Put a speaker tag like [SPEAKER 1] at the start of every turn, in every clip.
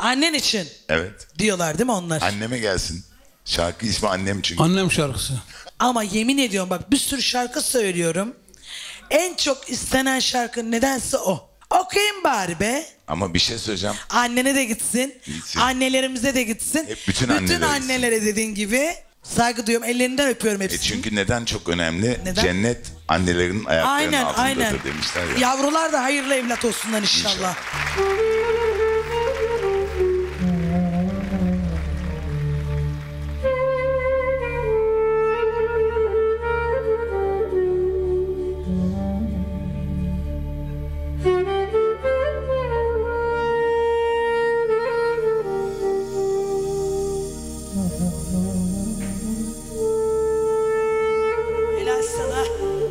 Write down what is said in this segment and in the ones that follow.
[SPEAKER 1] Annen için.
[SPEAKER 2] Evet.
[SPEAKER 1] Diyorlar değil mi onlar?
[SPEAKER 2] Anneme gelsin. Şarkı ismi Annem çünkü.
[SPEAKER 3] Annem şarkısı.
[SPEAKER 1] Ama yemin ediyorum bak bir sürü şarkı söylüyorum. En çok istenen şarkı nedense o. Okuyayım bari be.
[SPEAKER 2] Ama bir şey söyleyeceğim.
[SPEAKER 1] Annene de gitsin.
[SPEAKER 2] Gitsin.
[SPEAKER 1] Annelerimize de gitsin.
[SPEAKER 2] Hep bütün annelere
[SPEAKER 1] annelere dediğin gibi saygı duyuyorum. Ellerinden öpüyorum hepsini.
[SPEAKER 2] Çünkü neden çok önemli?
[SPEAKER 1] Neden?
[SPEAKER 2] Cennet annelerin ayaklarının altındadır
[SPEAKER 1] Aynen.
[SPEAKER 2] demişler ya.
[SPEAKER 1] Yavrular da hayırlı evlat olsunlar inşallah. Helal sana.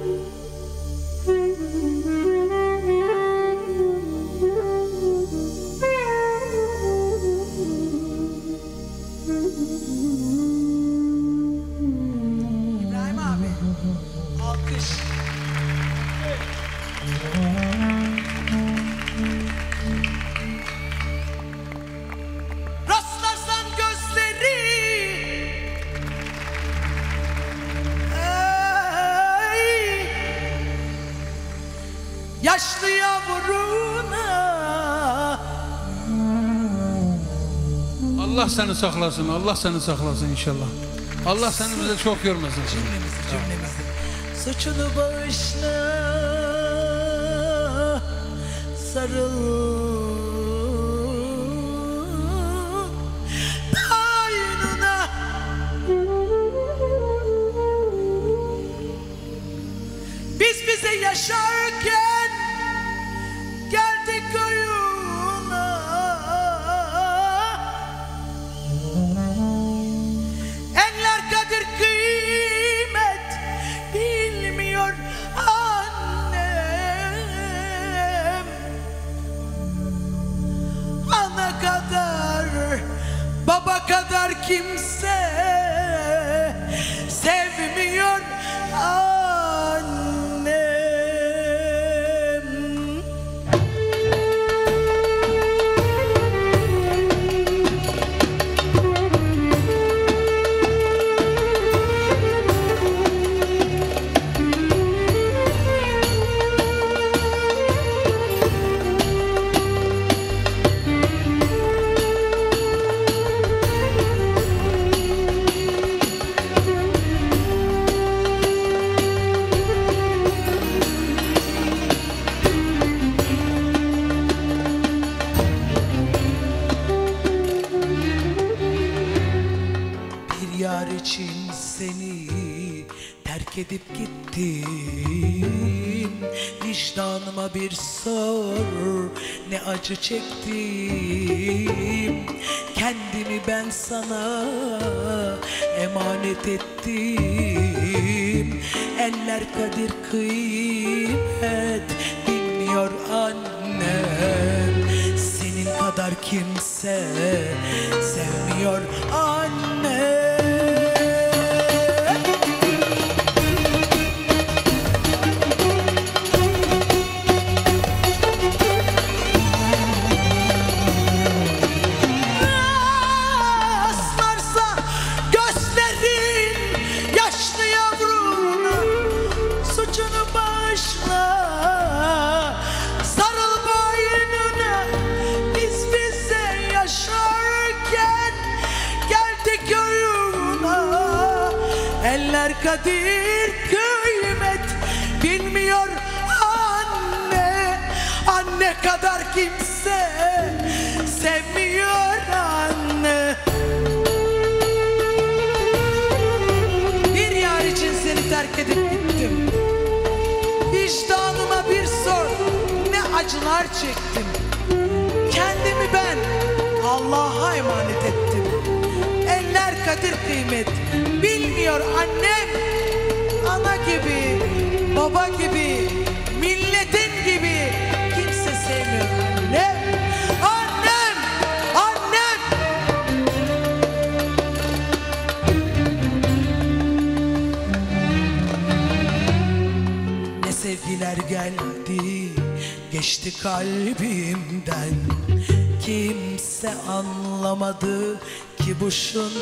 [SPEAKER 1] İbrahim abi. Alkış. Rastlarsan gözleri ey, yaşlı yavruna
[SPEAKER 3] Allah seni saklasın. Allah seni saklasın inşallah. Allah seni bize çok yormasın.
[SPEAKER 1] cümlemizi suçunu bağışla, sarıl boynuna, biz bize yaşarken geldik oyuna, eller kadir kıymet bilmiyor annem. Ana kadar baba kadar kimse sevmiyor annem. Bir yar için seni terk edip gittim. Vicdanıma bir sor, ne acı çektim. Kendimi ben sana emanet ettim. Eller kadir kıymet bilmiyor annem. Senin kadar kimse sevmiyor anne. Rastlarsa gözlerin yaşlı yavruna, suçunu bağışla, sarıl boynuna, biz bize yaşarken geldik oyuna. Eller kadir kıymet bilmiyor anne. Anne kadar kimse sevmiyor anne. Bir yar için seni terk edip gittim. Vicdanıma bir sor, ne acılar çektim. Kendimi ben Allah'a emanet ettim. Eller kadir kıymet bilmiyor annem. Ana gibi, baba gibi, milletin gibi kimse sevmiyor annem. Annem, annem. Ne sevgiler geldi, geçti kalbimden. kimse anlamadı ki bu şun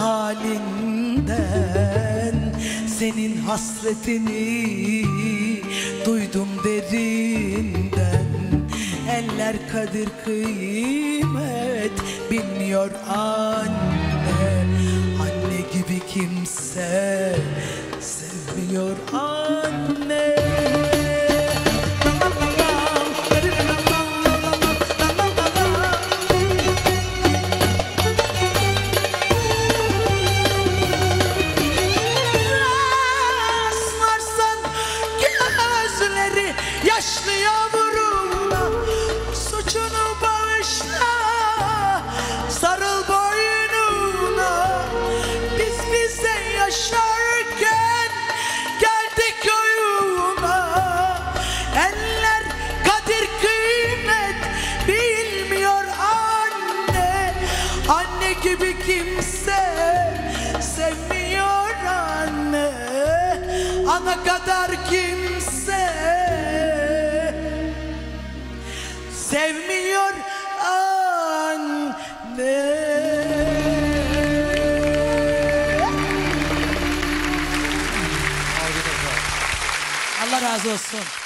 [SPEAKER 1] halinden. Senin hasretini duydum derinden. Eller kadir kıymet bilmiyor anne. Anne gibi kimse sevmiyor anne. Rastlarsan gözleri yaşlı yavrumla, suçunu bağışla, sarıl boynuna. Biz bize yaşarken geldik oyuna. Eller kadir kıymet bilmiyor anne. Anne gibi kimse sevmiyor anne. Ana kadar kimse sevmiyor anne. Allah razı olsun.